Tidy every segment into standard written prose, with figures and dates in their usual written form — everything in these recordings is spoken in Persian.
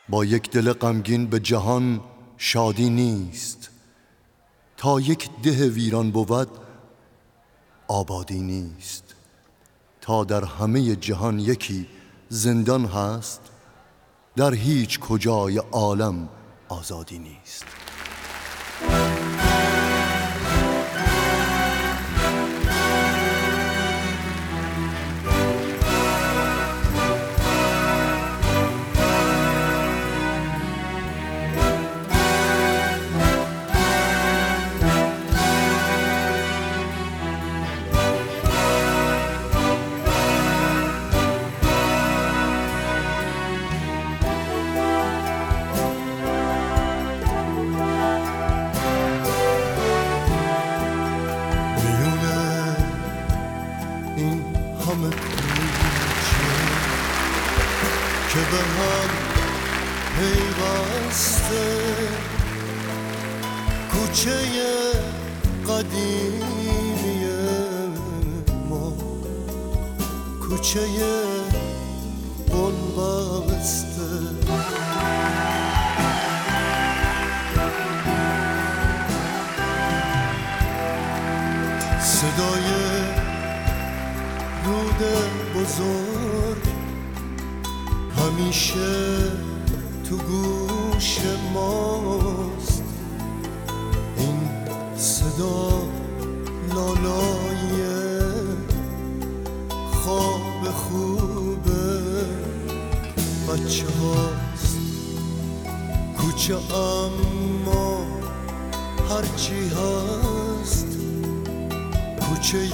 با یک دل غمگین به جهان شادی نیست. تا یک ده ویران بود آبادی نیست. تا در همه جهان یکی زندان هست، در هیچ کجای عالم آزادی نیست. که به هم پیوسته، کوچه قدیمی ما، کوچه بنبسته. صدای رود بزرگ همیشه تو گوش ماست. این صدا لالای خواب خوب بچه هاست. کوچه اما هرچی هست کوچه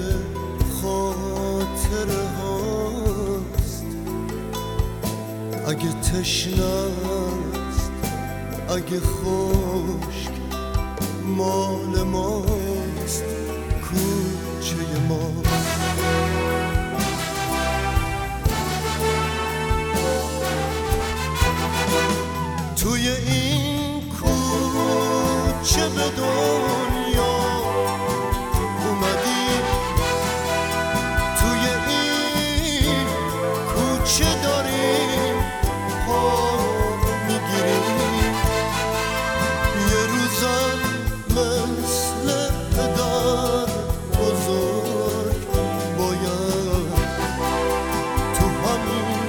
خاطره هاست. اگه تشنه است، اگه خشک، مال ماست، کوچه ماست. توی این کوچه به دنیا اومدی، توی این کوچه داریم پا میگیریم. یه روزم مثل پدر بزرگ باید تو همین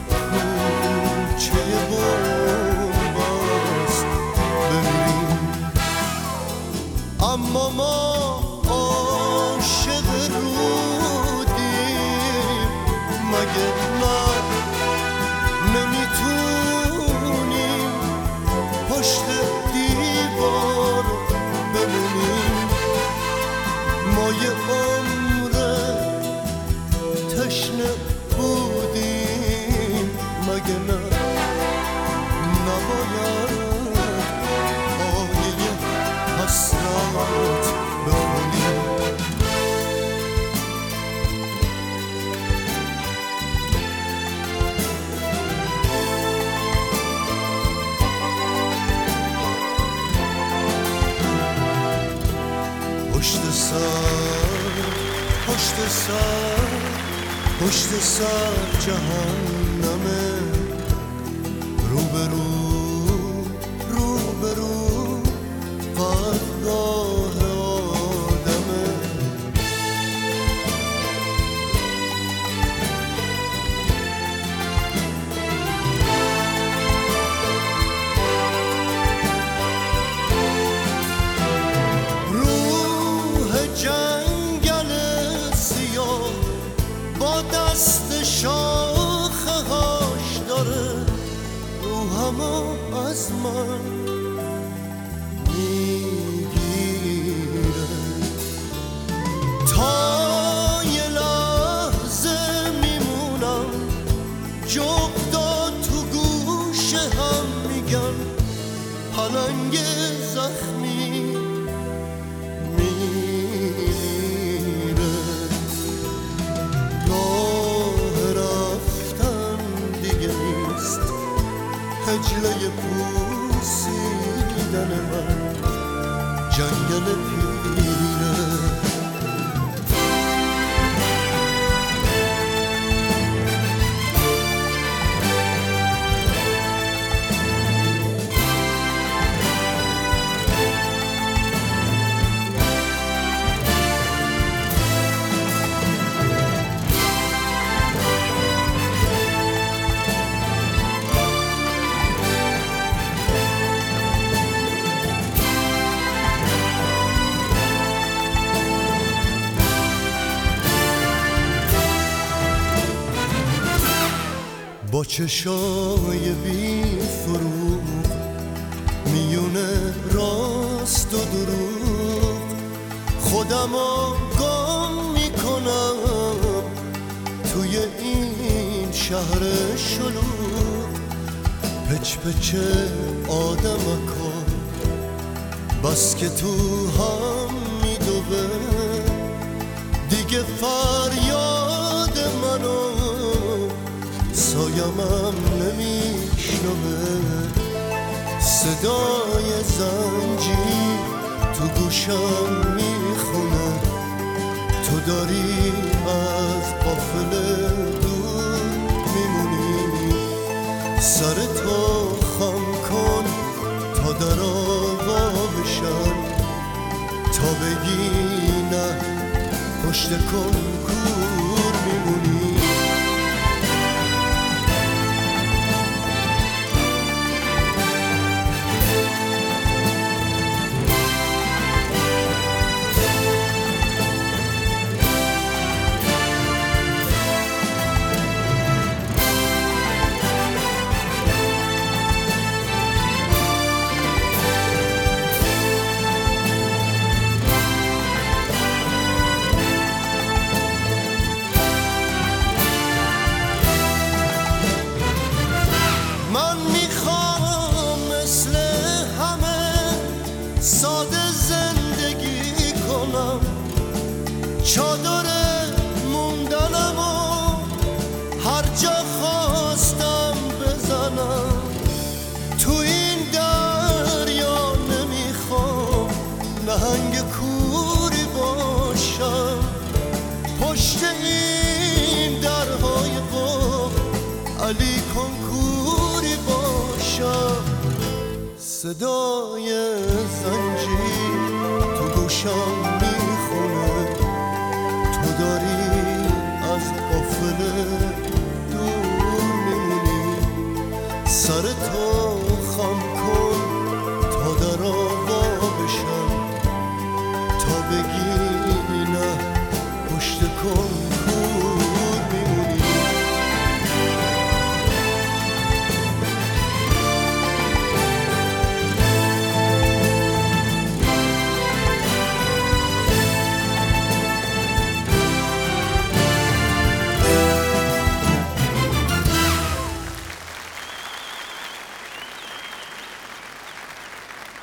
کوچه بنبست بمیریم. اما ما عاشق رودیم، مگه نه نمیتونیم پشت دیوار بمونیم؟ ما یه عمر تشنه بودیم، مگه نه نباید آیه حسرت بخونیم؟ پشت سر جهنمه، روبرو قدرگاه آدمه. روح جنگل سیاه با دست شاخه هاش داره، روحمو از من میگیره. تا یه لحظه میمونم جغدا تو گوش هم میگن، پلنگ زخمی میمیره. راه رفتن دیگه نیست، هجله پوسیدن من جنگل پیره. چشای بی فروغ میونه راست و دروغ خودم گم میکنم توی این شهر شلوغ پچ پچ آدمکا بس که تو هم میدوه دیگه فریاد منو سایمم نمیشنوه صدای زنجیر تو گوشم میخونه تو داری از قافله دور میمونی سرتو خم کن تا در آقا بشن تا بگی نه پشت کنکور میمونی ساده زندگی کنم چادر موندنم و هر جا خواستم بزنم تو این دریا نمیخوام نهنگ کوری باشم پشت این درهای قفل علی کنکوری باشم صدای زنجیر تو گوشم میخونه تو داری از قافله دور میمونی سرتو خم کن